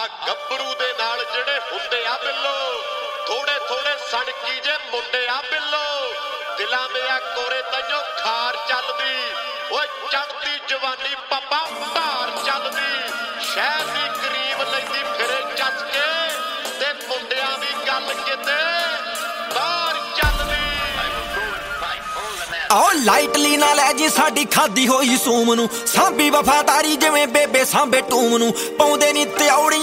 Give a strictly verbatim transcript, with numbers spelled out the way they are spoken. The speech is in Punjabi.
ਗੱਭਰੂ ਦੇ ਨਾਲ ਜਿਹੜੇ ਹੁੰਦੇ ਆ ਬਿੱਲੋ ਥੋੜੇ ਥੋੜੇ ਸੜਕੀ ਜੇ ਮੁੰਡੇ ਆ ਬਿੱਲੋ ਦਿਲਾਂ ਮੇਆ ਕੋਰੇ ਤੈਨੂੰ ਖਾਰ ਚੱਲਦੀ ਓਏ ਚੜਦੀ ਜਵਾਨੀ ਪੱਪਾ ਭਾਰ ਚੱਲਦੀ ਸ਼ਹਿਰ ਦੀ ਕਰੀਮ ਲੈਂਦੀ ਫਿਰੇ ਚੱਸ ਕੇ ਤੇ ਮੁੰਡਿਆਂ ਦੀ ਗੱਲ ਕਿਤੇ ਬਾਹਰ ਚੱਲਦੀ ਆਓ ਲਾਈਟਲੀ ਨਾ ਲੈ ਜੀ ਸਾਡੀ ਖਾਦੀ ਹੋਈ ਸੂਮ ਨੂੰ ਸਾਂਭੀ ਵਫਾਦਾਰੀ ਜਿਵੇਂ ਬੇਬੇ ਸਾਂਭੇ ਟੂਮ ਨੂੰ ਪਾਉਂਦੇ ਨੀ ਤਿਉੜੀਆਂ